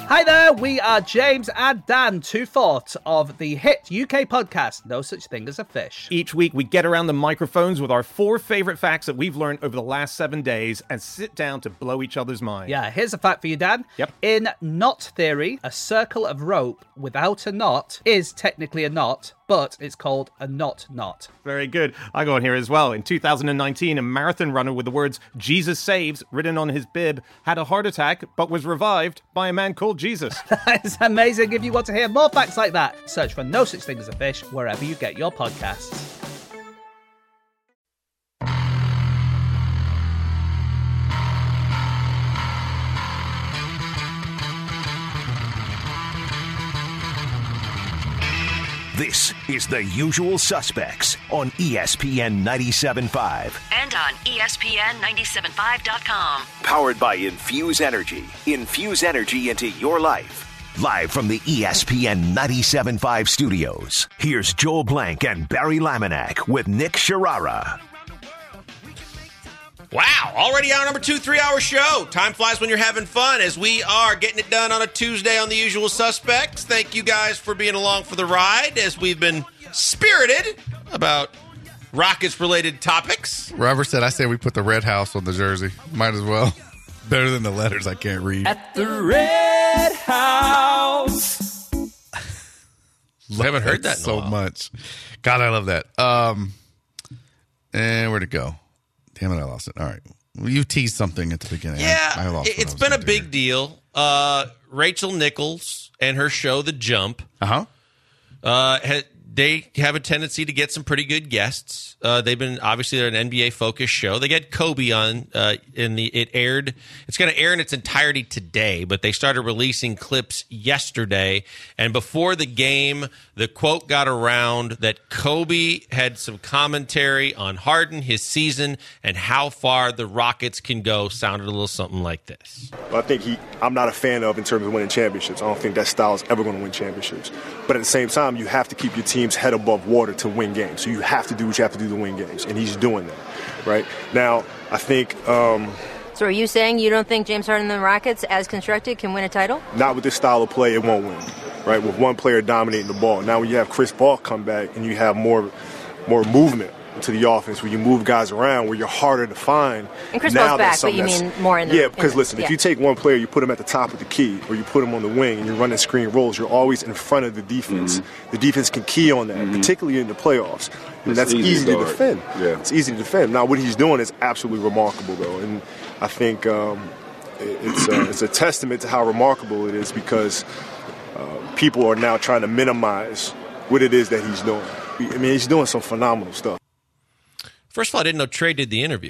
Hi there, we are James and Dan, two-fourths of the hit UK podcast, No Such Thing as a Fish. Each week, we get around the microphones with our 4 favorite facts that we've learned over the last 7 days and sit down to blow each other's minds. Yeah, here's a fact for you, Dan. Yep. In knot theory, a circle of rope without a knot is technically a knot, but it's called a knot. Very good. I go on here as well. In 2019, a marathon runner with the words "Jesus saves" written on his bib had a heart attack, but was revived by a man called Jesus. That is amazing. If you want to hear more facts like that, search for No Such Thing as a Fish wherever you get your podcasts. This is The Usual Suspects on ESPN 97.5. And on ESPN975.com. Powered by Infuse Energy. Infuse energy into your life. Live from the ESPN 97.5 studios, here's Joel Blank and Barry Laminack with Nick Sharara. Wow, already our number 2 3-hour show. Time flies when you're having fun as we are getting it done on a Tuesday on The Usual Suspects. Thank you guys for being along for the ride as we've been spirited about Rockets-related topics. Robert said, I say we put the Red House on the jersey. Might as well. Better than the letters I can't read. At the Red House. I haven't heard that in so a while. much. God, I love that. And where'd it go? Damn it, I lost it. All right. Well, you teased something at the beginning. Yeah, I lost it's been a big deal. Rachel Nichols and her show, The Jump, they have a tendency to get some pretty good guests. They've been, obviously, they're an NBA-focused show. They get Kobe on, it's going to air in its entirety today, but they started releasing clips yesterday. And before the game, the quote got around that Kobe had some commentary on Harden, his season, and how far the Rockets can go. Sounded a little something like this. I think I'm not a fan of in terms of winning championships. I don't think that style is ever going to win championships. But at the same time, you have to keep your team's head above water to win games. So you have to do what you have to do to win games, and he's doing that, right? Now, I think... So are you saying you don't think James Harden and the Rockets, as constructed, can win a title? Not with this style of play, it won't win, right? With one player dominating the ball. Now, when you have Chris Paul come back and you have more movement to the offense, where you move guys around, where you're harder to find. And Chris Paul's back, but you mean more in the... Yeah, because listen, if you take one player, you put him at the top of the key, or you put him on the wing, and you're running screen rolls, you're always in front of the defense. Mm-hmm. The defense can key on that, particularly in the playoffs. And that's easy to defend. Yeah. It's easy to defend. Now, what he's doing is absolutely remarkable, though. And I think it's a testament to how remarkable it is, because people are now trying to minimize what it is that he's doing. I mean, he's doing some phenomenal stuff. First of all, I didn't know Trey did the interview.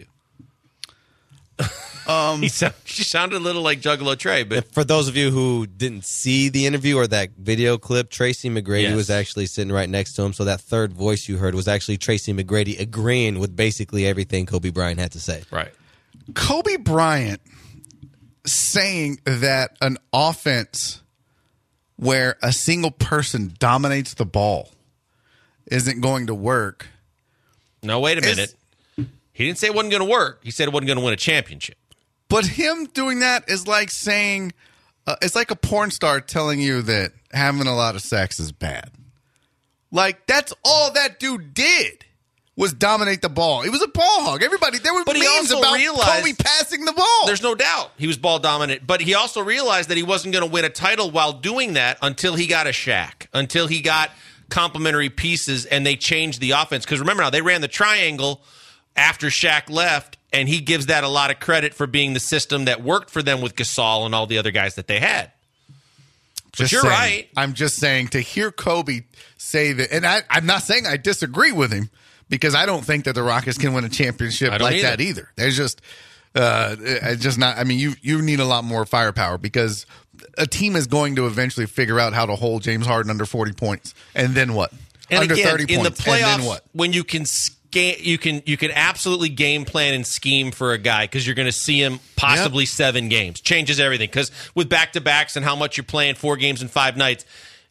She sounded a little like Juggalo Trey. But for those of you who didn't see the interview or that video clip, Tracy McGrady was actually sitting right next to him. So that third voice you heard was actually Tracy McGrady agreeing with basically everything Kobe Bryant had to say. Right. Kobe Bryant saying that an offense where a single person dominates the ball isn't going to work. No, wait a minute. He didn't say it wasn't going to work. He said it wasn't going to win a championship. But him doing that is like saying, it's like a porn star telling you that having a lot of sex is bad. Like, that's all that dude did was dominate the ball. He was a ball hog. Everybody, there were memes about Kobe passing the ball. There's no doubt he was ball dominant. But he also realized that he wasn't going to win a title while doing that until he got a Shaq, until he got complementary pieces, and they changed the offense. Because remember now, they ran the triangle after Shaq left, and he gives that a lot of credit for being the system that worked for them with Gasol and all the other guys that they had. But you're right. I'm just saying, to hear Kobe say that, and I'm not saying I disagree with him, because I don't think that the Rockets can win a championship like that either. There's just not. I mean, you need a lot more firepower, because a team is going to eventually figure out how to hold James Harden under 40 points, and then what? And under again, 30 in points, the playoffs, and then what? when you can you can absolutely game plan and scheme for a guy, because you're going to see him possibly 7 games. Changes everything, because with back-to-backs and how much you're playing 4 games in 5 nights,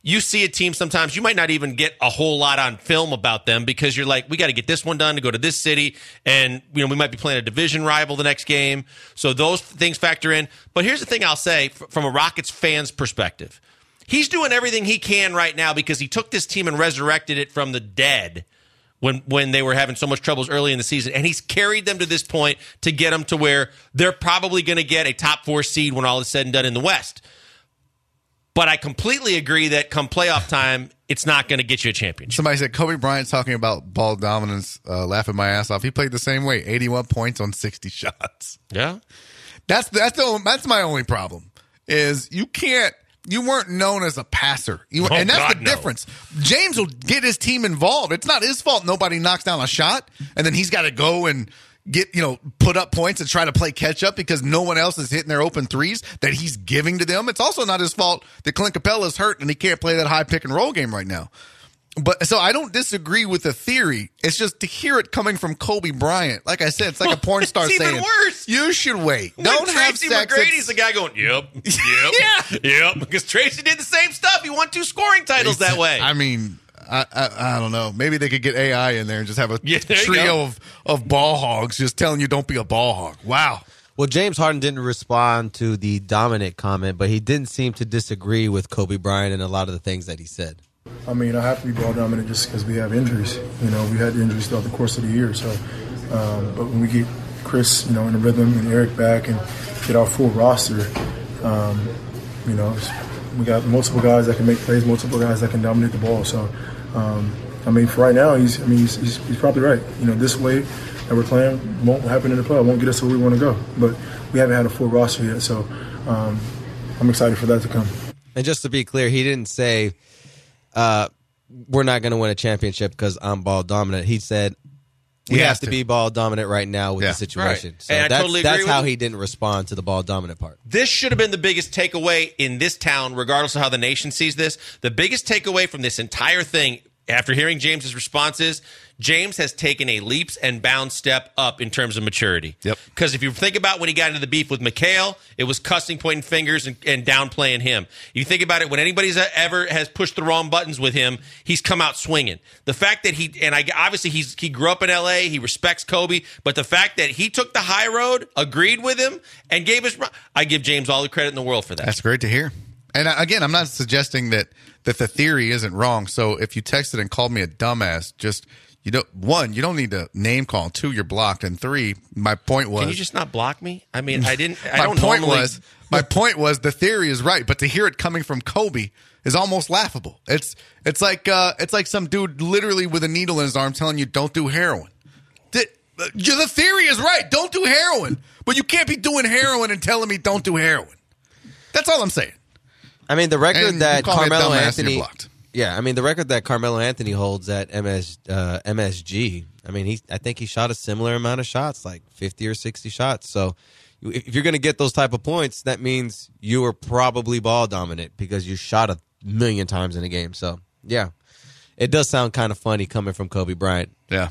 you see a team sometimes, you might not even get a whole lot on film about them because you're like, we got to get this one done to go to this city. And, we might be playing a division rival the next game. So those things factor in. But here's the thing I'll say from a Rockets fan's perspective. He's doing everything he can right now because he took this team and resurrected it from the dead when they were having so much troubles early in the season. And he's carried them to this point to get them to where they're probably going to get a top 4 seed when all is said and done in the West. But I completely agree that come playoff time, it's not going to get you a championship. Somebody said Kobe Bryant talking about ball dominance, laughing my ass off. He played the same way, 81 points on 60 shots. Yeah. That's my only problem is you weren't known as a passer. And that's the difference. James will get his team involved. It's not his fault nobody knocks down a shot, and then he's got to go and put up points and try to play catch up because no one else is hitting their open threes that he's giving to them. It's also not his fault that Clint Capella is hurt and he can't play that high pick and roll game right now. But so I don't disagree with the theory. It's just to hear it coming from Kobe Bryant. Like I said, it's like a porn star saying, even worse. You should wait. Don't have Tracy sex. McGrady's the guy going, yep. Yep. Because Tracy did the same stuff. He won 2 scoring titles that way. I mean, I don't know. Maybe they could get AI in there and just have a trio of ball hogs just telling you don't be a ball hog. Wow. Well, James Harden didn't respond to the dominant comment, but he didn't seem to disagree with Kobe Bryant and a lot of the things that he said. I mean, I have to be ball dominant just because we have injuries. We had injuries throughout the course of the year. So, but when we get Chris, in the rhythm and Eric back and get our full roster, we got multiple guys that can make plays, multiple guys that can dominate the ball. So, for right now, he's probably right. This way that we're playing won't happen in the play. It won't get us where we want to go. But we haven't had a full roster yet, so I'm excited for that to come. And just to be clear, he didn't say we're not going to win a championship because I'm ball dominant. He said we have to be ball dominant right now with the situation. Right. So and I totally agree that's with how him. he didn't respond to the ball dominant part. This should have been the biggest takeaway in this town, regardless of how the nation sees this. The biggest takeaway from this entire thing, after hearing James's responses, James has taken a leaps and bounds step up in terms of maturity. Yep. Because if you think about when he got into the beef with McHale, it was cussing, pointing fingers, and downplaying him. You think about it, when anybody's ever has pushed the wrong buttons with him, he's come out swinging. The fact that obviously he grew up in L.A., he respects Kobe, but the fact that he took the high road, agreed with him, and I give James all the credit in the world for that. That's great to hear. And again, I'm not suggesting that the theory isn't wrong. So if you texted and called me a dumbass, just you don't need to name call. 2, you're blocked. And 3, my point was, can you just not block me? I mean, my point was the theory is right, but to hear it coming from Kobe is almost laughable. It's like some dude literally with a needle in his arm telling you don't do heroin. The theory is right. Don't do heroin, but you can't be doing heroin and telling me don't do heroin. That's all I'm saying. I mean, the record that Carmelo Anthony, the record that Carmelo Anthony holds at MSG. I mean, I think he shot a similar amount of shots, like 50 or 60 shots. So, if you're going to get those type of points, that means you were probably ball dominant because you shot 1,000,000 times in a game. So, yeah, it does sound kind of funny coming from Kobe Bryant. Yeah.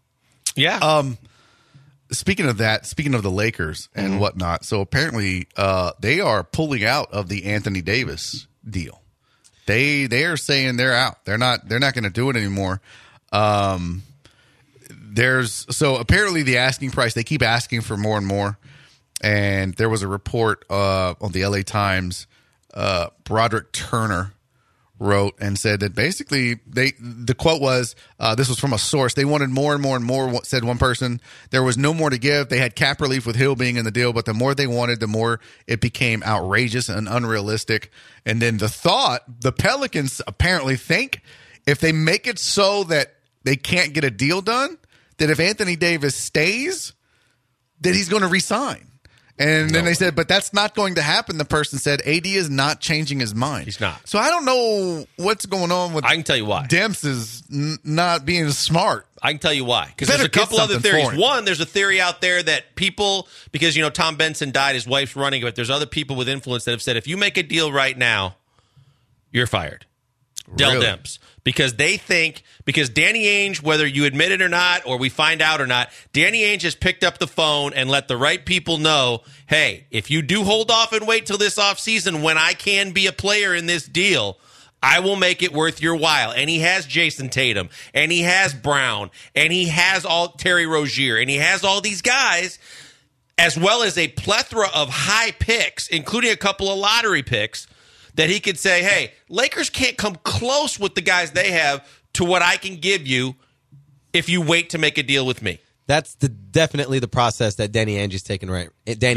Speaking of the Lakers and whatnot, so apparently they are pulling out of the Anthony Davis deal. They are saying they're out. They're not going to do it anymore. So apparently the asking price, they keep asking for more and more. And there was a report on the LA Times. Broderick Turner wrote and said that basically the quote was, this was from a source, they wanted more and more and more, said one person. There was no more to give. They had cap relief with Hill being in the deal, but the more they wanted, the more it became outrageous and unrealistic. And then the Pelicans apparently think if they make it so that they can't get a deal done, that if Anthony Davis stays, that he's going to resign. And then they said, but that's not going to happen. The person said, AD is not changing his mind. He's not. So I don't know what's going on with I can tell you why. Dempsey's not being smart. I can tell you why. Because there's a couple other theories. One, there's a theory out there that people, because, Tom Benson died, his wife's running, but there's other people with influence that have said, if you make a deal right now, you're fired. Dell Demps. Because they think, because Danny Ainge, whether you admit it or not, or we find out or not, Danny Ainge has picked up the phone and let the right people know, hey, if you do hold off and wait till this offseason when I can be a player in this deal, I will make it worth your while. And he has Jason Tatum, and he has Brown, and he has Terry Rozier, and he has all these guys, as well as a plethora of high picks, including a couple of lottery picks, that he could say, hey, Lakers can't come close with the guys they have to what I can give you if you wait to make a deal with me. That's definitely the process that Danny Ainge is taking right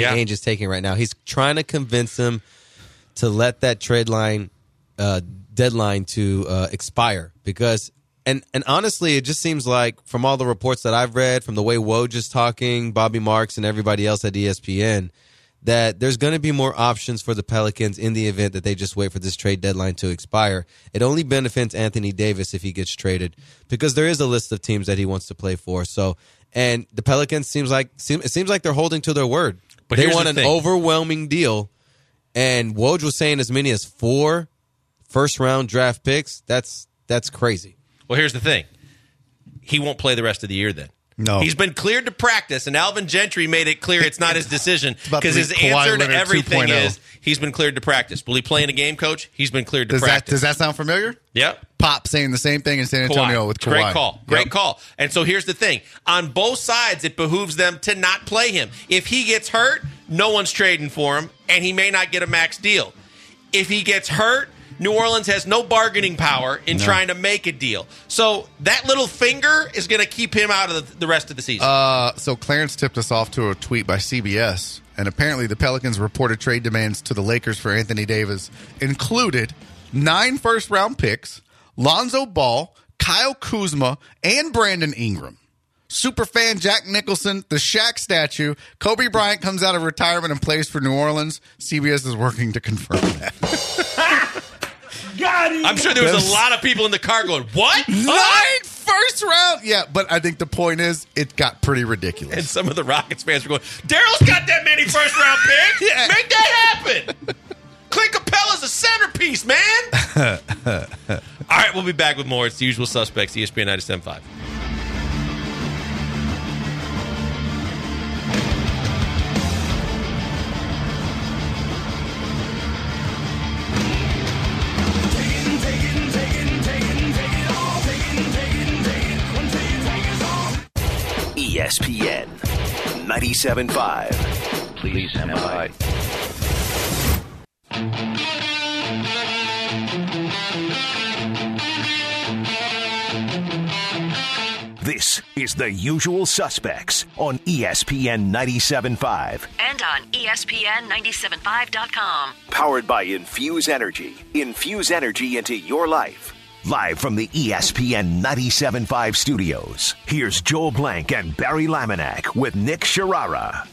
now. He's trying to convince him to let that trade line deadline to expire, because and honestly, it just seems like from all the reports that I've read, from the way Woj is talking, Bobby Marks, and everybody else at ESPN, that there's going to be more options for the Pelicans in the event that they just wait for this trade deadline to expire. It only benefits Anthony Davis if he gets traded, because there is a list of teams that he wants to play for. So, and the Pelicans seems like they're holding to their word. But they want an overwhelming deal, and Woj was saying as many as 4 first-round draft picks. That's crazy. Well, here's the thing. He won't play the rest of the year then. No. He's been cleared to practice, and Alvin Gentry made it clear it's not his decision, because his answer to everything is he's been cleared to practice. Will he play in a game, Coach? He's been cleared to practice. Does that sound familiar? Yep. Pop saying the same thing in San Antonio with Kawhi. Great call. And so here's the thing. On both sides, it behooves them to not play him. If he gets hurt, no one's trading for him, and he may not get a max deal. If he gets hurt, New Orleans has no bargaining power in trying to make a deal. So that little finger is going to keep him out of the rest of the season. So Clarence tipped us off to a tweet by CBS, and apparently the Pelicans reported trade demands to the Lakers for Anthony Davis included 9 first-round picks, Lonzo Ball, Kyle Kuzma, and Brandon Ingram. Superfan Jack Nicholson, the Shaq statue, Kobe Bryant comes out of retirement and plays for New Orleans. CBS is working to confirm that. I'm sure there was a lot of people in the car going, what? 9 first round? Yeah, but I think the point is it got pretty ridiculous. And some of the Rockets fans were going, Daryl's got that many first round picks. Yeah. Make that happen. Clint Capella's a centerpiece, man. All right, we'll be back with more. It's The Usual Suspects, ESPN 97.5. ESPN 97.5. Please stand by. This is The Usual Suspects on ESPN 97.5. And on ESPN975.com. Powered by Infuse Energy. Infuse energy into your life. Live from the ESPN 97.5 studios, here's Joel Blank and Barry Laminack with Nick Sharara.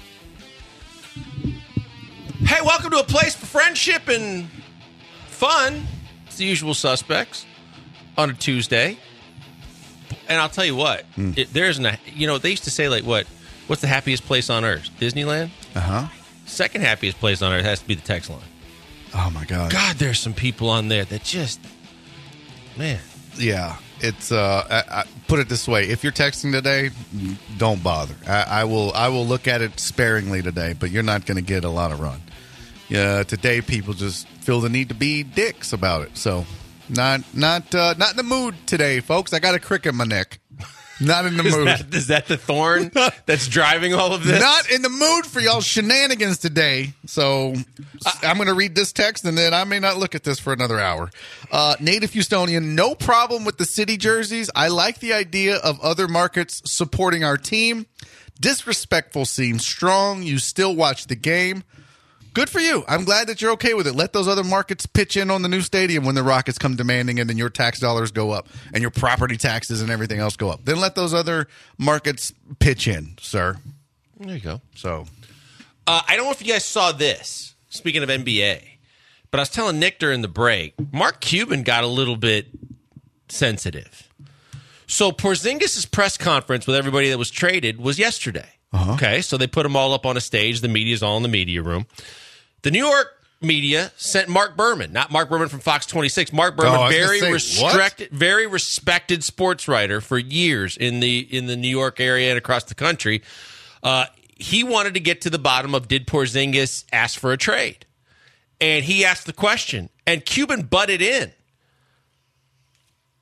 Hey, welcome to a place for friendship and fun. It's The Usual Suspects on a Tuesday. And I'll tell you what, they used to say, like, what's the happiest place on earth? Disneyland? Uh-huh. Second happiest place on earth has to be the text line. Oh, my God. God, there's some people on there that just... Man. Yeah, it's I put it this way: if you're texting today, don't bother. I will look at it sparingly today, but you're not going to get a lot of run. Yeah, today people just feel the need to be dicks about it. So, not in the mood today, folks. I got a crick in my neck. Not in the mood. Is that the thorn that's driving all of this? Not in the mood for y'all shenanigans today. So I'm going to read this text, and then I may not look at this for another hour. Native Houstonian, no problem with the city jerseys. I like the idea of other markets supporting our team. Disrespectful seems strong. You still watch the game. Good for you. I'm glad that you're okay with it. Let those other markets pitch in on the new stadium when the Rockets come demanding, and then your tax dollars go up and your property taxes and everything else go up. Then let those other markets pitch in, sir. There you go. So, I don't know if you guys saw this, speaking of NBA, but I was telling Nick during the break, Mark Cuban got a little bit sensitive. So Porzingis' press conference with everybody that was traded was yesterday. Uh-huh. Okay, so they put them all up on a stage. The media's all in the media room. The New York media sent Mark Berman, not Mark Berman from Fox 26. Mark Berman, very respected sports writer for years in the New York area and across the country. He wanted to get to the bottom of, did Porzingis ask for a trade? And he asked the question, and Cuban butted in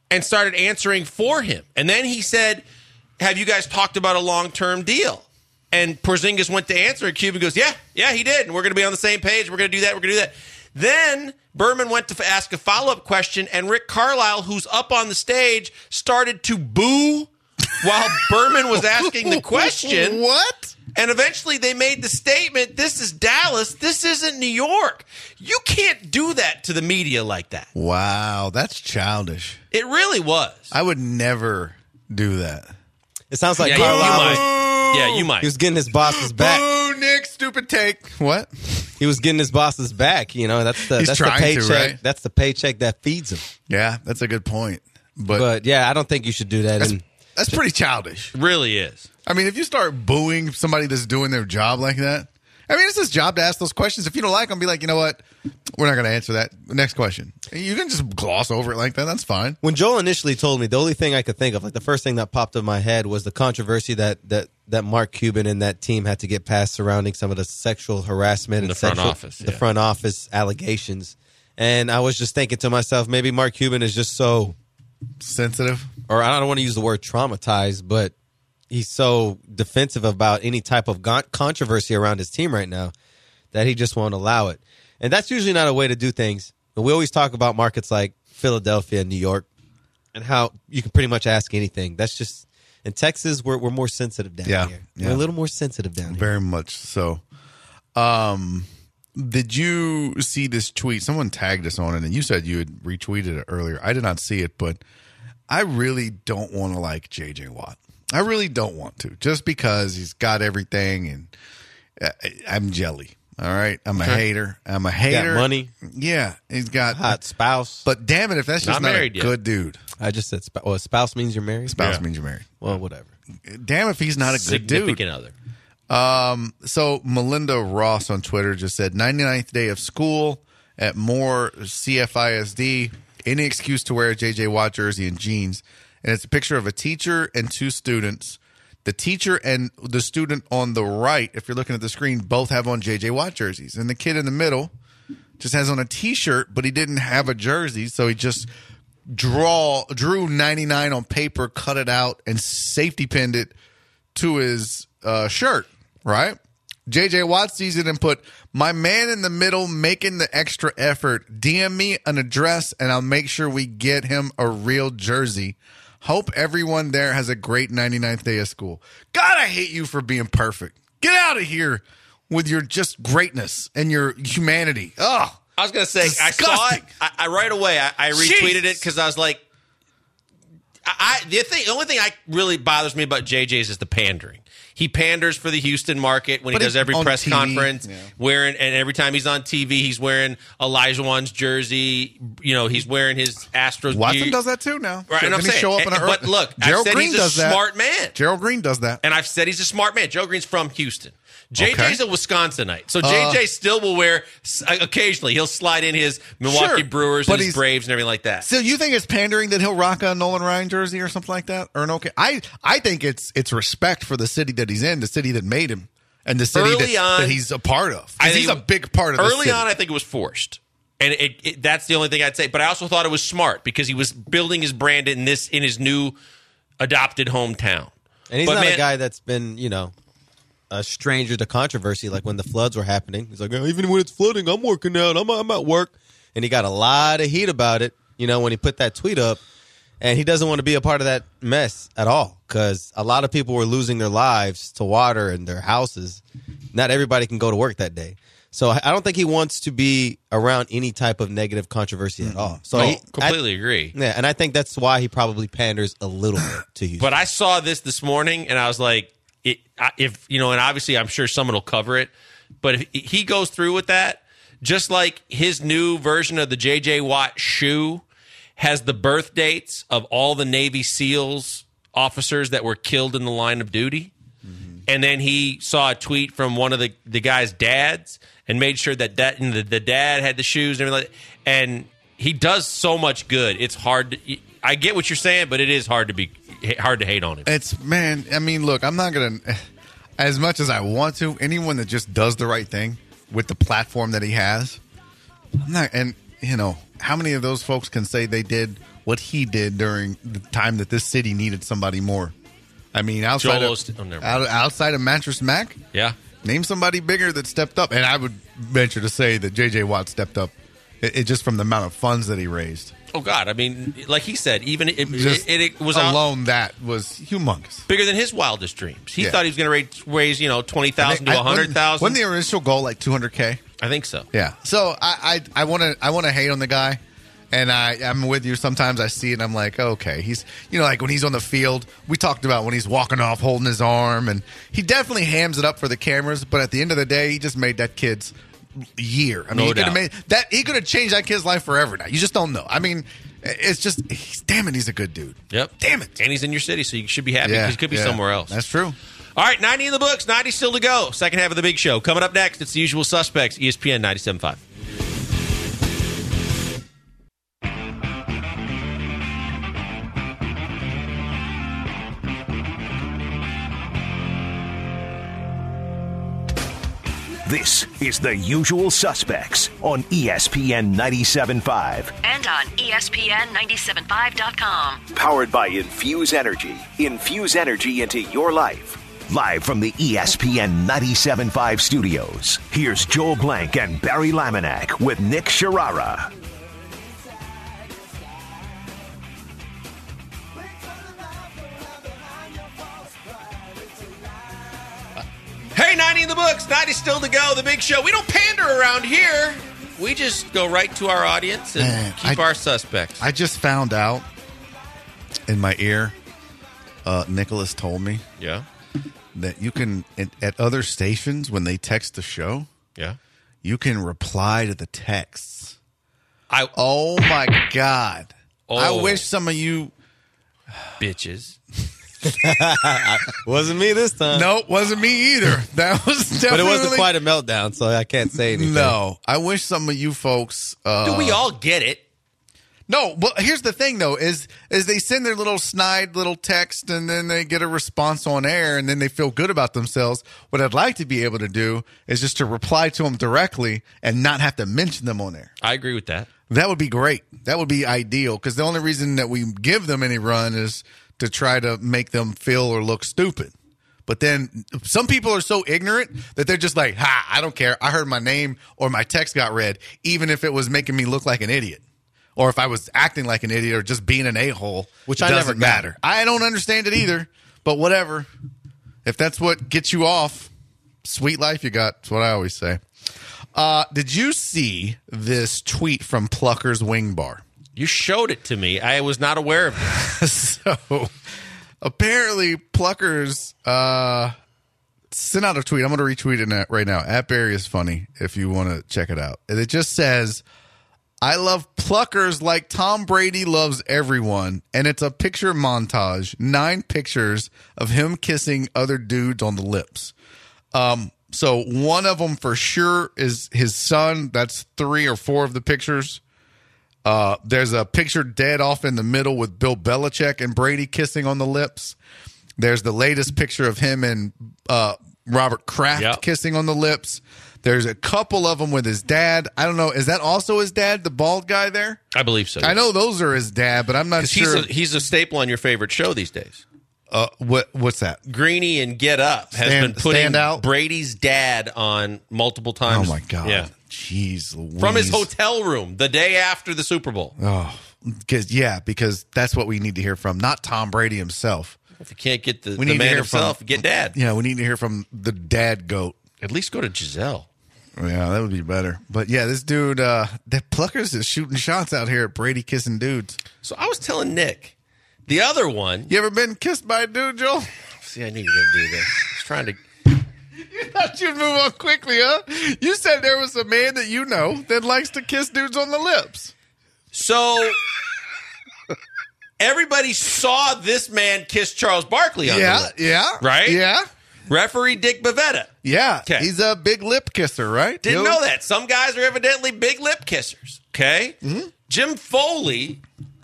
and started answering for him. And then he said, have you guys talked about a long-term deal? And Porzingis went to answer, and Cuban goes, yeah, he did. And we're going to be on the same page. We're going to do that. We're going to do that. Then Berman went to ask a follow-up question, and Rick Carlisle, who's up on the stage, started to boo while Berman was asking the question. What? And eventually they made the statement, this is Dallas, this isn't New York. You can't do that to the media like that. Wow, that's childish. It really was. I would never do that. It sounds like Carlisle. Carlisle. You might. Yeah, you might. He was getting his boss's back. Boo, Nick, stupid take. What? He was getting his boss's back. That's the paycheck. Right? That's the paycheck that feeds him. Yeah, that's a good point. But yeah, I don't think you should do that. That's pretty childish. Really is. I mean, if you start booing somebody that's doing their job like that, I mean, it's his job to ask those questions. If you don't like them, be like, you know what? We're not going to answer that. Next question. You can just gloss over it like that. That's fine. When Joel initially told me, the only thing I could think of, like the first thing that popped in my head was the controversy that Mark Cuban and that team had to get past surrounding some of the sexual harassment in and the front office, the front office allegations. And I was just thinking to myself, maybe Mark Cuban is just so sensitive, or I don't want to use the word traumatized, but he's so defensive about any type of controversy around his team right now that he just won't allow it. And that's usually not a way to do things. But we always talk about markets like Philadelphia and New York and how you can pretty much ask anything. That's just in Texas, we're more sensitive down here. Yeah. We're a little more sensitive down here. Very much so. Did you see this tweet? Someone tagged us on it, and you said you had retweeted it earlier. I did not see it, but I really don't want to like J.J. Watt. I really don't want to, just because he's got everything, and I'm jelly. All right, I'm a hater. I'm a hater. Got money. Yeah, he's got hot spouse. But damn it, if that's just not a good dude. I just said spouse means you're married. Spouse means you're married. Well, whatever. Damn if he's not a good dude. Significant other. So Melinda Ross on Twitter just said 99th day of school at Moore CFISD. Any excuse to wear a J.J. Watt jersey and jeans. And it's a picture of a teacher and two students. The teacher and the student on the right, if you're looking at the screen, both have on J.J. Watt jerseys. And the kid in the middle just has on a T-shirt, but he didn't have a jersey, so he just drew 99 on paper, cut it out, and safety pinned it to his shirt, right? J.J. Watt sees it and put, my man in the middle making the extra effort. DM me an address, and I'll make sure we get him a real jersey. Hope everyone there has a great 99th day of school. God, I hate you for being perfect. Get out of here with your just greatness and your humanity. Oh, I was going to say, disgusting. I saw it. I right away, I retweeted it because I was like, the only thing really bothers me about JJ's is the pandering. He panders for the Houston market when he does every press conference, wearing, and every time he's on TV, he's wearing Elijah Wan's jersey. You know, he's wearing his Astros. Watson does that too now. Right, and I'm saying, show up but look, I've said he's a smart man. Gerald Green does that, and I've said he's a smart man. Gerald Green's from Houston. JJ's a Wisconsinite, so JJ still will wear. Occasionally, he'll slide in his Milwaukee Brewers and his Braves and everything like that. So you think it's pandering that he'll rock a Nolan Ryan jersey or something like that, or I think it's respect for the city that he's in, the city that made him, and the city that he's a part of. He's a big part of the city. Early on, I think it was forced, and that's the only thing I'd say. But I also thought it was smart because he was building his brand in his new adopted hometown. And he's not a guy that's been, a stranger to controversy. Like when the floods were happening, he's like, even when it's flooding, I'm working out. I'm at work. And he got a lot of heat about it, when he put that tweet up. And he doesn't want to be a part of that mess at all because a lot of people were losing their lives to water in their houses. Not everybody can go to work that day. So I don't think he wants to be around any type of negative controversy at all. So I completely agree. Yeah, and I think that's why he probably panders a little bit to you. But I saw this morning, and I was like, and obviously I'm sure someone will cover it, but if he goes through with that, just like his new version of the J.J. Watt shoe has the birth dates of all the Navy SEALs officers that were killed in the line of duty, and then he saw a tweet from one of the guy's dads and made sure that the dad had the shoes and everything, and he does so much good. It's hard. I get what you're saying, but it is hard to hate on him. Look, I'm not going to, as much as I want to, anyone that just does the right thing with the platform that he has, I'm not, and how many of those folks can say they did what he did during the time that this city needed somebody more? I mean, outside of Mattress Mac, name somebody bigger that stepped up. And I would venture to say that J.J. Watt stepped up, just from the amount of funds that he raised. Oh, God. I mean, like he said, even it was alone that was humongous. Bigger than his wildest dreams. He thought he was going to raise, $20,000 to $100,000. Wasn't the initial goal like $200K? I think so. Yeah. So I want to hate on the guy, and I'm with you. Sometimes I see it and I'm like, okay, he's like when he's on the field. We talked about when he's walking off holding his arm, and he definitely hams it up for the cameras. But at the end of the day, he just made that kid's year. I mean, he could have changed that kid's life forever. Now you just don't know. I mean, it's just damn it, he's a good dude. Yep. Damn it, and he's in your city, so you should be happy because he could be somewhere else. That's true. All right, 90 in the books, 90 still to go. Second half of the big show. Coming up next, it's the usual suspects, ESPN 97.5. This is The Usual Suspects on ESPN 97.5. And on ESPN975.com. Powered by Infuse Energy. Infuse energy into your life. Live from the ESPN 97.5 studios, here's Joel Blank and Barry Laminack with Nick Sharara. Hey, 90 in the books, 90 still to go, the big show. We don't pander around here. We just go right to our audience and keep our suspects. I just found out in my ear, Nicholas told me that you can, at other stations, when they text the show, you can reply to the texts. Oh, my God. I wish some of you... bitches... Wasn't me this time. Nope, wasn't me either. That was definitely... But it wasn't quite a meltdown, so I can't say anything. No, I wish some of you folks... Do we all get it? No, but here's the thing, though, is they send their little snide little text, and then they get a response on air, and then they feel good about themselves. What I'd like to be able to do is just to reply to them directly and not have to mention them on air. I agree with that. That would be great. That would be ideal, because the only reason that we give them any run is to try to make them feel or look stupid. But then some people are so ignorant that they're just like, I don't care. I heard my name or my text got read, even if it was making me look like an idiot. Or if I was acting like an idiot or just being an a-hole, which I never matter. I don't understand it either, but whatever. If that's what gets you off, sweet life you got. That's what I always say. Did you see this tweet from Plucker's Wing Bar? You showed it to me. I was not aware of it. So, apparently, Pluckers sent out a tweet. I'm going to retweet it right now. @Barry is funny if you want to check it out. And it just says, I love Pluckers like Tom Brady loves everyone. And it's a picture montage. 9 pictures of him kissing other dudes on the lips. So one of them for sure is his son. That's 3 or 4 of the pictures. There's a picture dead off in the middle with Bill Belichick and Brady kissing on the lips. There's the latest picture of him and Robert Kraft kissing on the lips. There's a couple of them with his dad. I don't know. Is that also his dad, the bald guy there? I believe so. I know those are his dad, but I'm not sure. He's a staple on your favorite show these days. What's that? Greeny and Get Up has been putting Brady's dad on multiple times. Oh, my God. Yeah. Jeez Louise. From his hotel room the day after the Super Bowl. Oh, because that's what we need to hear from, not Tom Brady himself. If you can't get the man himself, get dad. Yeah, we need to hear from the dad goat. At least go to Giselle. Yeah, that would be better. But yeah, this dude, that Pluckers is shooting shots out here at Brady kissing dudes. So I was telling Nick, the other one. You ever been kissed by a dude, Joel? See, I knew you were going to do this. I was trying to. You thought you'd move on quickly, huh? You said there was a man that you know that likes to kiss dudes on the lips. So everybody saw this man kiss Charles Barkley on the lips. Yeah. Right? Yeah. Referee Dick Bavetta. Yeah. Okay. He's a big lip kisser, right? Didn't know that. Some guys are evidently big lip kissers. Okay? Mm-hmm. Jim Foley.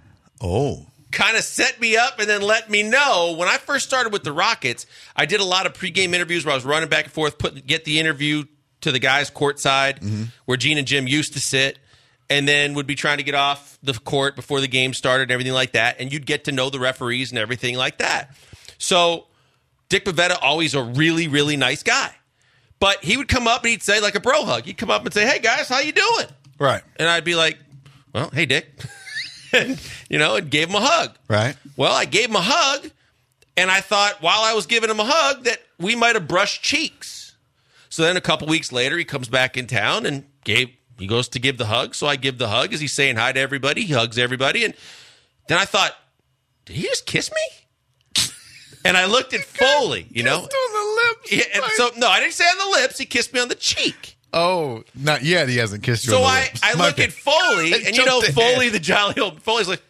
Kind of set me up and then let me know. When I first started with the Rockets, I did a lot of pregame interviews where I was running back and forth, get the interview to the guys courtside where Gene and Jim used to sit. and then would be trying to get off the court before the game started and everything like that. And you'd get to know the referees and everything like that. So Dick Bavetta, always a really, really nice guy. But he would come up and he'd say, like a bro hug. He'd come up and say, hey, guys, how you doing? Right. And I'd be like, well, hey, Dick. And, and gave him a hug. Right. Well, I gave him a hug, and I thought while I was giving him a hug that we might have brushed cheeks. So then a couple weeks later, he comes back in town and he goes to give the hug. So I give the hug as he's saying hi to everybody. He hugs everybody. And then I thought, did he just kiss me? And I looked at Foley, Kissed on the lips. Yeah, and so, no, I didn't say on the lips. He kissed me on the cheak. Oh, not yet. He hasn't kissed you. So on the lips. I look at Foley, and Foley, the jolly old Foley's like,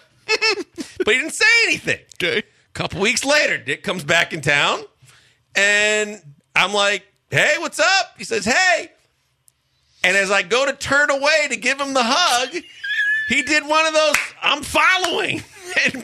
but he didn't say anything. Okay. A couple weeks later, Dick comes back in town, and I'm like, hey, what's up? He says, hey. And as I go to turn away to give him the hug, he did one of those, I'm following. And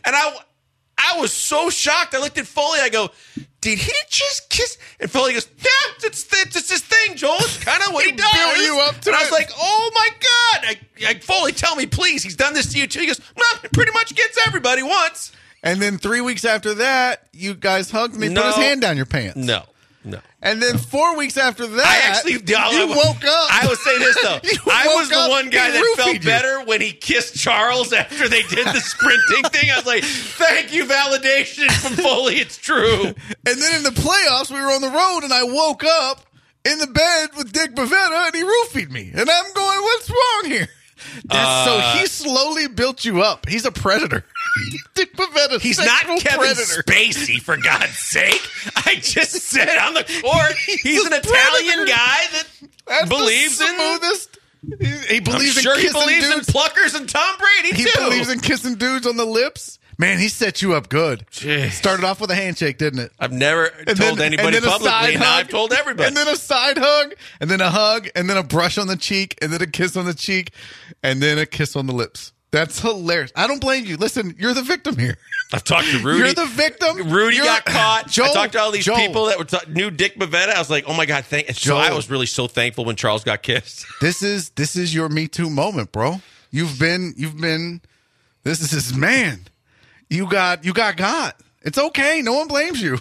I was so shocked. I looked at Foley, I go, did he just kiss? And Foley goes, yeah, it's this thing, Joel. It's kind of what he does. Built you up to and I was it. like, oh, my God. Foley, tell me, please. He's done this to you, too. He goes, well, he pretty much gets everybody once. And then 3 weeks after that, you guys hugged and he put his hand down your pants. No. And then 4 weeks after that, you woke up. I would say this, though. I was the one guy that felt you. better when he kissed Charles after they did the sprinting thing. I was like, thank you, validation from Foley. It's true. And then in the playoffs, we were on the road, and I woke up in the bed with Dick Bavetta, and he roofied me. And I'm going, what's wrong here? So he slowly built you up. He's a predator. Dick Bavetta. He's not Kevin Spacey, for God's sake. I just said on the court, he's an Italian guy that believes in smoothest. He believes I'm sure in he kissing believes dudes. in pluckers and Tom Brady, He too. believes in kissing dudes on the lips. Man, he set you up good. Jeez. Started off with a handshake, didn't it? I've never told anybody publicly, and now I've told everybody. And then a side hug, and then a hug, and then a brush on the cheek, and then a kiss on the cheek, and then a kiss on the lips. That's hilarious. I don't blame you. Listen, you're the victim here. I've talked to Rudy. You're the victim. Rudy got caught. Joel, I talked to all these people that knew Dick Bavetta. I was like, oh my God, so I was really so thankful when Charles got kissed. This is your Me Too moment, bro. You've been this is man. You got God. It's okay. No one blames you.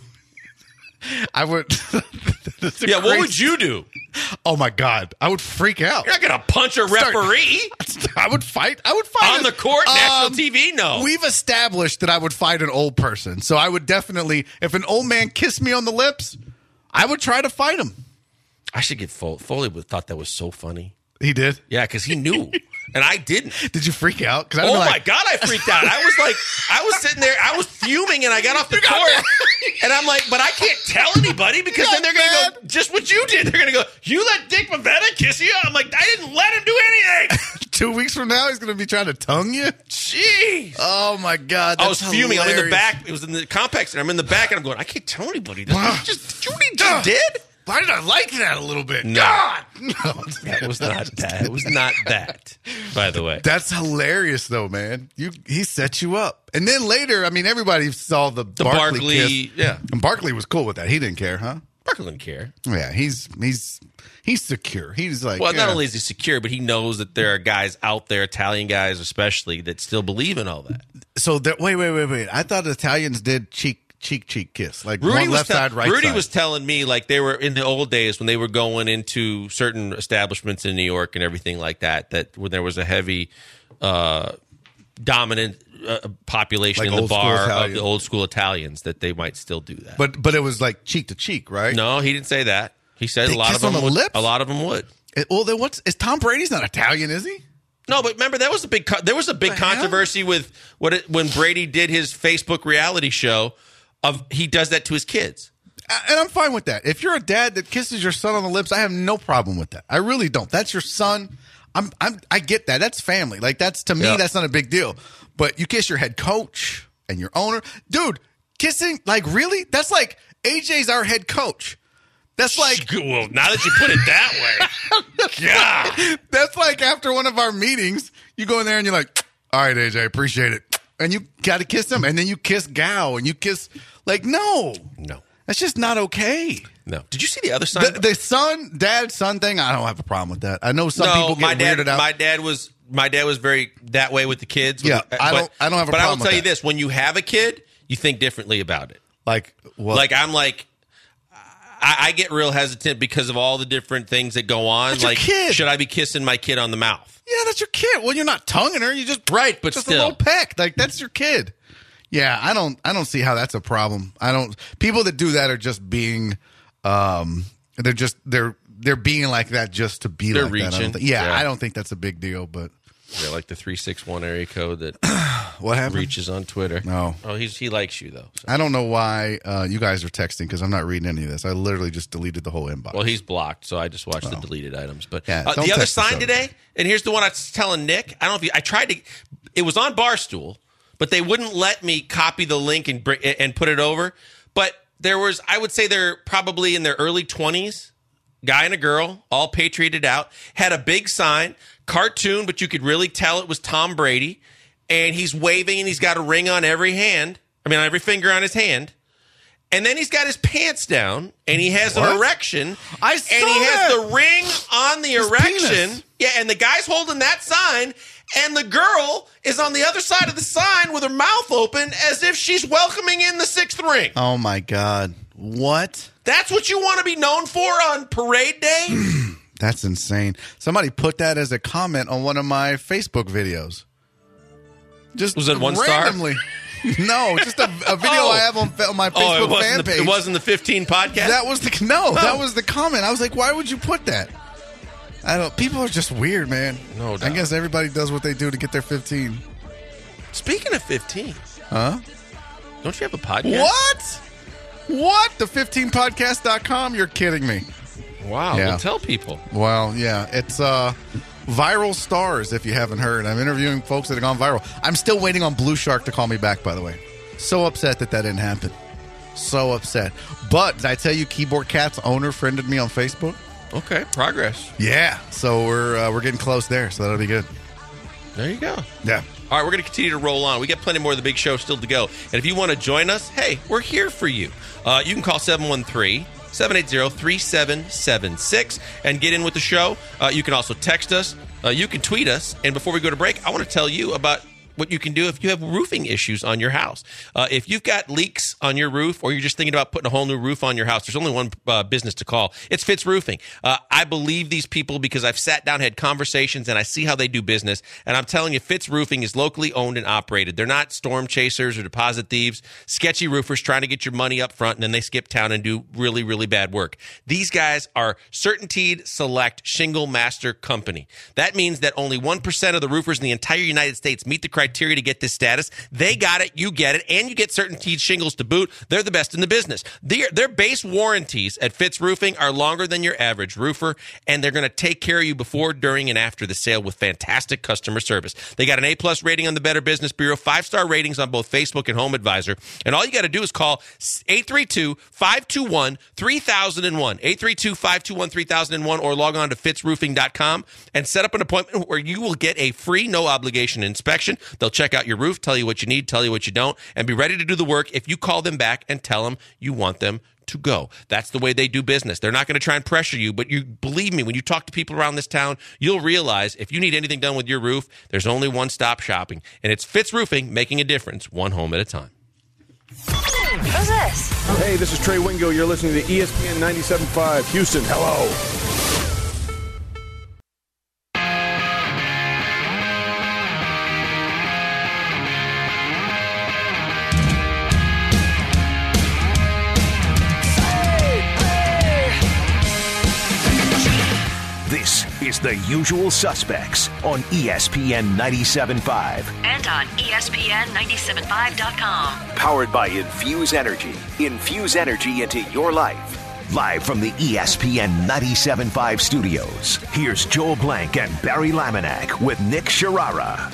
I would. Yeah, what would you do? Oh my God, I would freak out. You're not gonna punch a referee. I would fight. On the court, national TV. No, we've established that I would fight an old person. So I would definitely, if an old man kissed me on the lips, I would try to fight him. I should get Foley. Foley thought that was so funny. He did. Yeah, because he knew. And I didn't. Did you freak out? Oh, my God, I freaked out. I was sitting there, I was fuming, and I got off the court. And I'm like, but I can't tell anybody because then they're going to go, just what you did. They're going to go, you let Dick Bavetta kiss you? I'm like, I didn't let him do anything. 2 weeks from now, he's going to be trying to tongue you? Jeez. Oh, my God. I was fuming. I'm in the back. It was in the complex, and I'm in the back, and I'm going, I can't tell anybody. This just, you just did? Why did I like that a little bit? No. God! No. That was not that. It was not that, by the way. That's hilarious, though, man. He set you up. And then later, I mean, everybody saw the Barkley kiss. Yeah. And Barkley was cool with that. He didn't care, huh? Barkley didn't care. Yeah, he's secure. He's like, well, not only is he secure, but he knows that there are guys out there, Italian guys especially, that still believe in all that. So, wait. I thought Italians did cheek kiss, like Rudy one left side, right Rudy side. was telling me like they were in the old days when they were going into certain establishments in New York and everything like that when there was a heavy dominant population like in the bar of the old school Italians, that they might still do that. But it was like cheek to cheek, right? No, he didn't say that. He said they a lot of them would. Lips? A lot of them would. Well, then is Tom Brady's not Italian, is he? No, but remember there was a big controversy with when Brady did his Facebook reality show. He does that to his kids. And I'm fine with that. If you're a dad that kisses your son on the lips, I have no problem with that. I really don't. That's your son. I get that. That's family. Like to me, that's not a big deal. But you kiss your head coach and your owner. Dude, kissing, like really? That's like AJ's our head coach. That's like, well, now that you put it that way, God. That's like after one of our meetings, you go in there and you're like, all right, AJ, appreciate it. And you got to kiss him. And then you kiss Gow and you kiss, like, no. That's just not okay. No. Did you see the other side? The dad-son thing, I don't have a problem with that. I know some people get weirded out. My dad was very that way with the kids. Yeah, I don't have a problem with that. But I will tell you this. When you have a kid, you think differently about it. Like what? Like, I get real hesitant because of all the different things that go on. That's like, your kid. Should I be kissing my kid on the mouth? Yeah, that's your kid. Well, you're not tonguing her. You just right, but just still. a little peck. Like, that's your kid. Yeah, I don't see how that's a problem. People that do that are just being they're being like that just to be they're like reaching. that. I don't think that's a big deal, but yeah, like the 361 area code that what happened? Reaches on Twitter. No. Oh, he likes you though. So. I don't know why you guys are texting because I'm not reading any of this. I literally just deleted the whole inbox. Well, he's blocked, so I just watched the deleted items. But yeah, the other sign today, and here's the one I was telling Nick. I don't know if I tried to. It was on Barstool, but they wouldn't let me copy the link and put it over. But there was, I would say they're probably in their early 20s, guy and a girl, all patrioted out, had a big sign, cartoon, but you could really tell it was Tom Brady, and he's waving, and he's got a ring on every finger on his hand. And then he's got his pants down, and he has an erection. I saw and he that. has the ring on the His erection. penis. Yeah, and the guy's holding that sign, and the girl is on the other side of the sign with her mouth open as if she's welcoming in the sixth ring. Oh, my God. What? That's what you want to be known for on parade day? That's insane. Somebody put that as a comment on one of my Facebook videos. Just was it one randomly. star? No, just a video I have on my Facebook fan page. It wasn't the 15 podcast? That was that was the comment. I was like, why would you put that? People are just weird, man. No doubt. I guess everybody does what they do to get their 15. Speaking of 15. Huh? Don't you have a podcast? What? The 15podcast.com? You're kidding me. Wow. Yeah. Well, tell people. Well, yeah. It's Viral Stars, if you haven't heard. I'm interviewing folks that have gone viral. I'm still waiting on Blue Shark to call me back, by the way. So upset that didn't happen. So upset. But did I tell you Keyboard Cat's owner friended me on Facebook? Okay, progress. Yeah. So we're getting close there, so that'll be good. There you go. Yeah. All right, we're going to continue to roll on. We got plenty more of the big show still to go. And if you want to join us, hey, we're here for you. You can call 713-780-3776 and get in with the show. You can also text us. You can tweet us. And before we go to break, I want to tell you about what you can do if you have roofing issues on your house. If you've got leaks on your roof or you're just thinking about putting a whole new roof on your house, there's only one business to call. It's Fitz Roofing. I believe these people because I've sat down, had conversations, and I see how they do business. And I'm telling you, Fitz Roofing is locally owned and operated. They're not storm chasers or deposit thieves, sketchy roofers trying to get your money up front, and then they skip town and do really, really bad work. These guys are Certainteed Select Shingle Master Company. That means that only 1% of the roofers in the entire United States meet the criteria to get this status. They got it, you get it, and you get Certainteed shingles to boot. They're the best in the business. Their base warranties at Fitz Roofing are longer than your average roofer, and they're going to take care of you before, during, and after the sale with fantastic customer service. They got an A+ rating on the Better Business Bureau, 5-star ratings on both Facebook and HomeAdvisor, and all you got to do is call 832-521-3001, 832-521-3001, or log on to fitzroofing.com and set up an appointment where you will get a free, no-obligation inspection. They'll check out your roof, tell you what you need, tell you what you don't, and be ready to do the work if you call them back and tell them you want them to go. That's the way they do business. They're not going to try and pressure you, but you believe me, when you talk to people around this town, you'll realize if you need anything done with your roof, there's only one-stop shopping, and it's Fitz Roofing, making a difference one home at a time. Who's this? Hey, this is Trey Wingo. You're listening to ESPN 97.5 Houston. Hello. This is The Usual Suspects on ESPN 97.5. And on ESPN975.com. Powered by Infuse Energy. Infuse energy into your life. Live from the ESPN 97.5 studios, here's Joel Blank and Barry Laminack with Nick Sharara.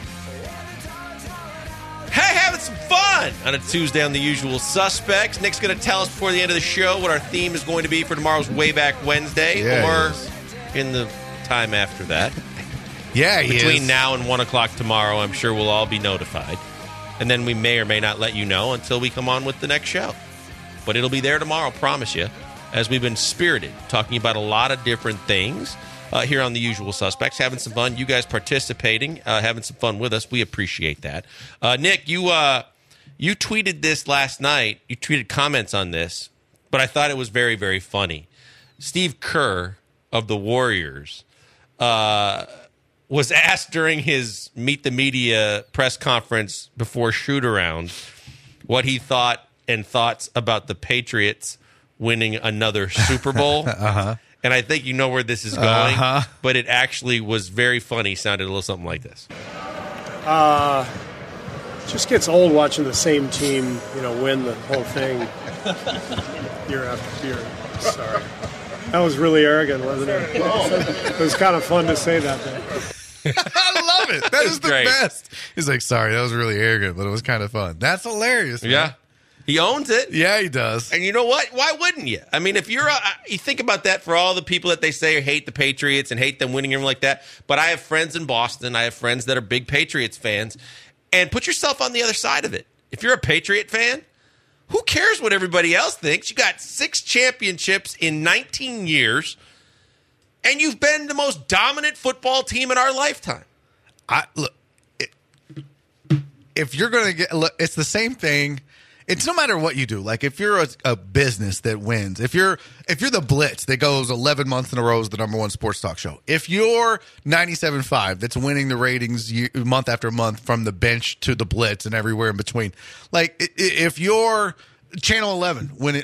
Hey, having some fun on a Tuesday on The Usual Suspects. Nick's going to tell us before the end of the show what our theme is going to be for tomorrow's Way Back Wednesday, or in the time after that. Yeah, Between now and 1 o'clock tomorrow, I'm sure we'll all be notified. And then we may or may not let you know until we come on with the next show. But it'll be there tomorrow, promise you, as we've been spirited, talking about a lot of different things here on The Usual Suspects, having some fun. You guys participating, having some fun with us. We appreciate that. Nick, you tweeted this last night. You tweeted comments on this, but I thought it was very, very funny. Steve Kerr of the Warriors was asked during his Meet the Media press conference before shoot-around what he thought and thoughts about the Patriots winning another Super Bowl. And I think you know where this is going, but it actually was very funny. Sounded a little something like this. Just gets old watching the same team, win the whole thing year after year. Sorry. That was really arrogant, wasn't it? It was kind of fun to say that. I love it. That is the great. best. He's like, sorry, that was really arrogant, but it was kind of fun. That's hilarious, man. Yeah. He owns it. Yeah, he does. And you know what? Why wouldn't you? I mean, if you think about that for all the people that they say hate the Patriots and hate them winning and like that. But I have friends in Boston. I have friends that are big Patriots fans. And put yourself on the other side of it. If you're a Patriot fan, who cares what everybody else thinks? You got 6 championships in 19 years, and you've been the most dominant football team in our lifetime. If you're going to get, it's the same thing. It's no matter what you do. Like if you're a business that wins, if you're the Blitz that goes 11 months in a row as the number one sports talk show, if you're 97.5 that's winning the ratings month after month from the bench to the Blitz and everywhere in between, like if you're Channel 11 winning,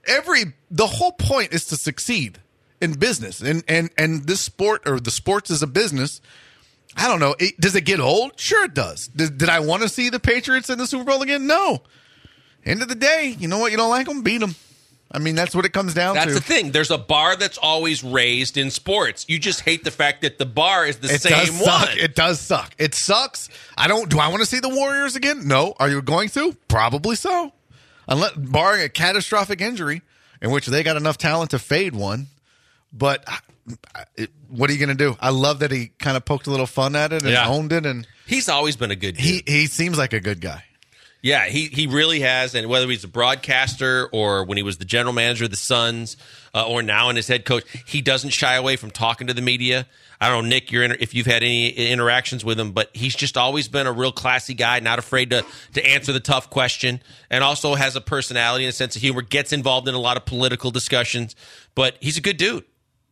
the whole point is to succeed in business and this sport or the sports is a business. I don't know. Does it get old? Sure it does. Did I want to see the Patriots in the Super Bowl again? No. End of the day, you know what? You don't like them? Beat them. I mean, that's what it comes down to. That's the thing. There's a bar that's always raised in sports. You just hate the fact that the bar is the same one. It does suck. It sucks. Do I want to see the Warriors again? No. Are you going to? Probably so. Barring a catastrophic injury in which they got enough talent to fade one. But what are you going to do? I love that he kind of poked a little fun at it and owned it. And he's always been a good dude. He seems like a good guy. Yeah, he really has, and whether he's a broadcaster or when he was the general manager of the Suns or now in his head coach, he doesn't shy away from talking to the media. I don't know, Nick, if you've had any interactions with him, but he's just always been a real classy guy, not afraid to answer the tough question, and also has a personality and a sense of humor, gets involved in a lot of political discussions, but he's a good dude.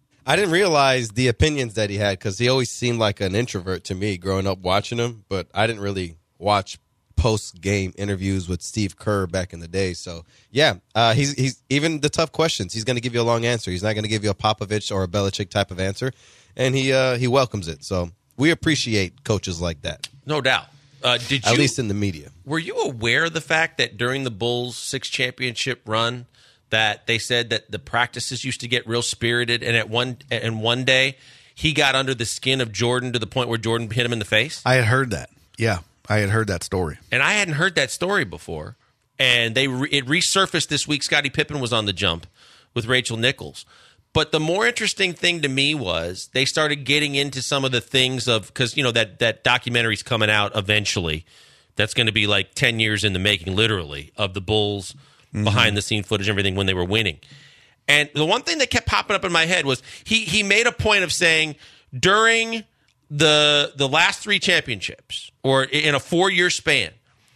I didn't realize the opinions that he had because he always seemed like an introvert to me growing up watching him, but I didn't really watch post-game interviews with Steve Kerr back in the day. So, yeah, he's even the tough questions. He's going to give you a long answer. He's not going to give you a Popovich or a Belichick type of answer, and he welcomes it. So we appreciate coaches like that. No doubt. At least in the media. Were you aware of the fact that during the Bulls' 6 championship run that they said that the practices used to get real spirited, and one day he got under the skin of Jordan to the point where Jordan hit him in the face? I had heard that. Yeah. I had heard that story. And I hadn't heard that story before. And it resurfaced this week. Scottie Pippen was on the jump with Rachel Nichols. But the more interesting thing to me was they started getting into some of the things because, that documentary's coming out eventually. That's going to be like 10 years in the making, literally, of the Bulls behind-the-scene footage and everything when they were winning. And the one thing that kept popping up in my head was he made a point of saying during the last 3 championships, or in a 4-year span,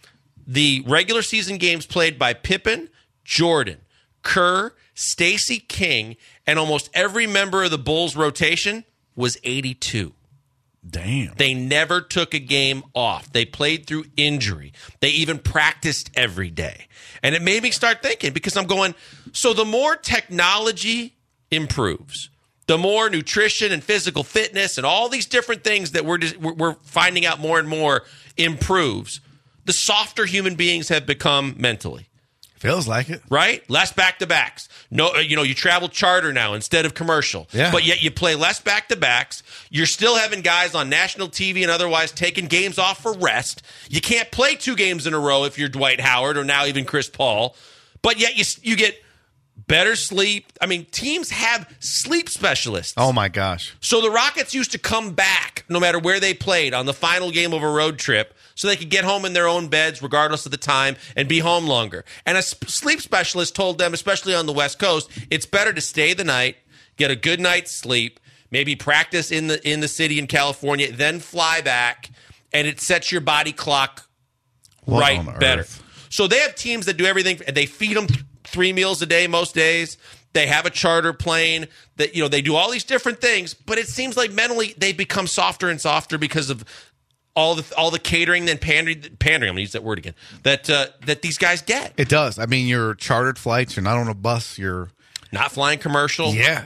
the regular season games played by Pippen, Jordan, Kerr, Stacey King, and almost every member of the Bulls rotation was 82. Damn. They never took a game off. They played through injury. They even practiced every day. And it made me start thinking, because I'm going, so the more technology improves, the more nutrition and physical fitness and all these different things that we're finding out more and more improves, the softer human beings have become mentally. Feels like it. Right? Less back-to-backs. No, you travel charter now instead of commercial. Yeah. But yet you play less back-to-backs. You're still having guys on national TV and otherwise taking games off for rest. You can't play 2 games in a row if you're Dwight Howard or now even Chris Paul. But yet you get better sleep. I mean, teams have sleep specialists. Oh, my gosh. So the Rockets used to come back no matter where they played on the final game of a road trip so they could get home in their own beds regardless of the time and be home longer. And a sleep specialist told them, especially on the West Coast, it's better to stay the night, get a good night's sleep, maybe practice in the city in California, then fly back, and it sets your body clock right better. So they have teams that do everything. They feed them 3 meals a day most days. They have a charter plane that, they do all these different things, but it seems like mentally they become softer and softer because of all the catering and pandering, I'm going to use that word again, that these guys get. It does. I mean, you're chartered flights, you're not on a bus, you're not flying commercial. Yeah.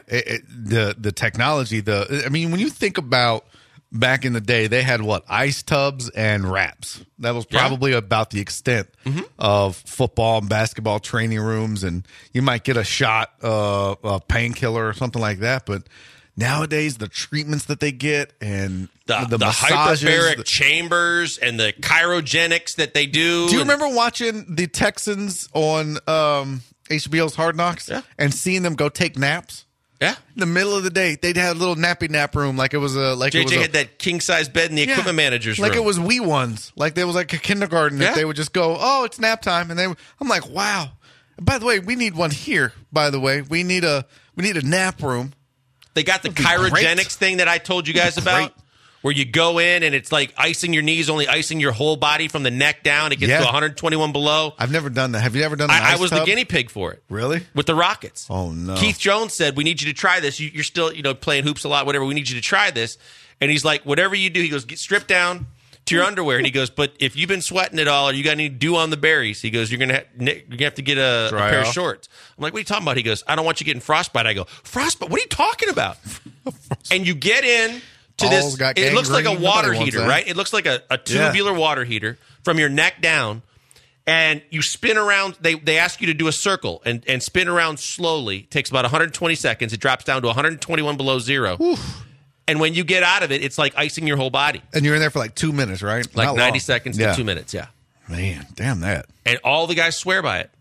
The technology, when you think about back in the day, they had ice tubs and wraps. That was probably about the extent of football and basketball training rooms, and you might get a shot of a painkiller or something like that. But nowadays, the treatments that they get and the massages, hyperbaric chambers and the cryogenics that they do. Do you remember watching the Texans on HBO's Hard Knocks and seeing them go take naps? Yeah, in the middle of the day, they'd have a little nappy nap room, like it was a JJ had that king size bed in the equipment manager's room, like it was wee ones, like there was like a kindergarten that they would just go, oh, it's nap time, and I'm like, wow. And by the way, we need one here. By the way, we need a nap room. They got the cryogenics thing that I told you guys about. Where you go in and it's like icing your knees, only icing your whole body from the neck down. It gets to 121 below. I've never done that. Have you ever done that? I was the guinea pig for it. Really? With the Rockets. Oh, no. Keith Jones said, we need you to try this. You're still, playing hoops a lot, whatever. We need you to try this. And he's like, whatever you do, he goes, get stripped down to your underwear. And he goes, but if you've been sweating at all or you got any dew on the berries, he goes, you're gonna have to get a pair of shorts. I'm like, what are you talking about? He goes, I don't want you getting frostbite. I go, frostbite? What are you talking about? And you get in to this, it looks like a water heater, right? It looks like a tubular water heater from your neck down, and you spin around. They ask you to do a circle and spin around slowly. It takes about 120 seconds. It drops down to 121 below zero. Oof. And when you get out of it, it's like icing your whole body. And you're in there for like 2 minutes, right? Like 90 seconds to 2 minutes, yeah. Man, damn that. And all the guys swear by it.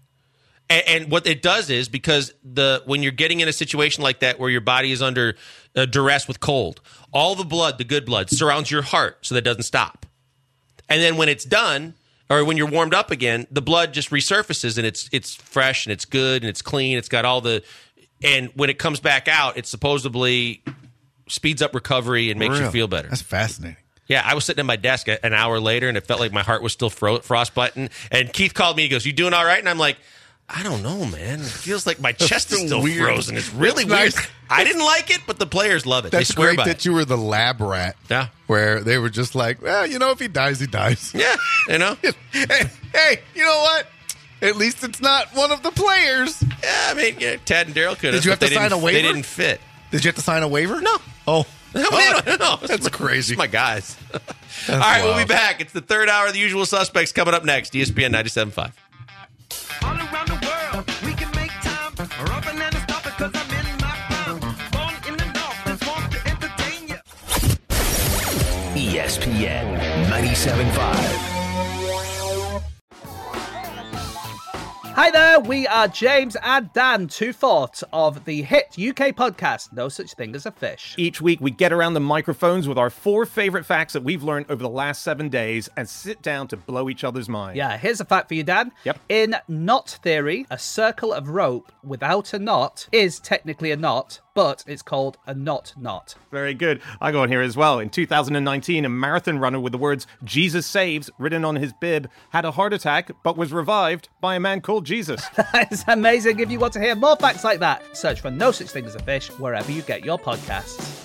And what it does is, because when you're getting in a situation like that where your body is under duress with cold, all the blood, the good blood, surrounds your heart so that it doesn't stop. And then when it's done, or when you're warmed up again, the blood just resurfaces and it's fresh and it's good and it's clean. It's got all the, and when it comes back out, it supposedly speeds up recovery and makes you feel better. That's fascinating. Yeah, I was sitting at my desk an hour later and it felt like my heart was still frostbitten. And Keith called me. He goes, "You doing all right?" And I'm like, I don't know, man. It feels like my chest is still frozen. It's really weird. Nice. I didn't like it, but the players love it. That's they swear great by that it. You were the lab rat. Yeah. Where they were just like, well, if he dies, he dies. Yeah, hey, you know what? At least it's not one of the players. Yeah, I mean, Tad and Daryl could have. Did you have to sign a waiver? They didn't fit. Did you have to sign a waiver? No. Oh. No. That's crazy. It's my guys. All right, we'll be back. It's the third hour of The Usual Suspects coming up next. ESPN 97.5. All around the world, we can make time. Rubbing and stop it because I'm in my prime. Born in the north, just want to entertain you. ESPN 97.5. Hi there, we are James and Dan, two-fourths of the hit UK podcast, No Such Thing as a Fish. Each week, we get around the microphones with our 4 favorite facts that we've learned over the last 7 days and sit down to blow each other's minds. Yeah, here's a fact for you, Dan. Yep. In knot theory, a circle of rope without a knot is technically a knot, but it's called a knot. Very good. I go on here as well. In 2019, a marathon runner with the words "Jesus saves" written on his bib had a heart attack, but was revived by a man called Jesus. That is amazing. If you want to hear more facts like that, search for No Such Thing as a Fish wherever you get your podcasts.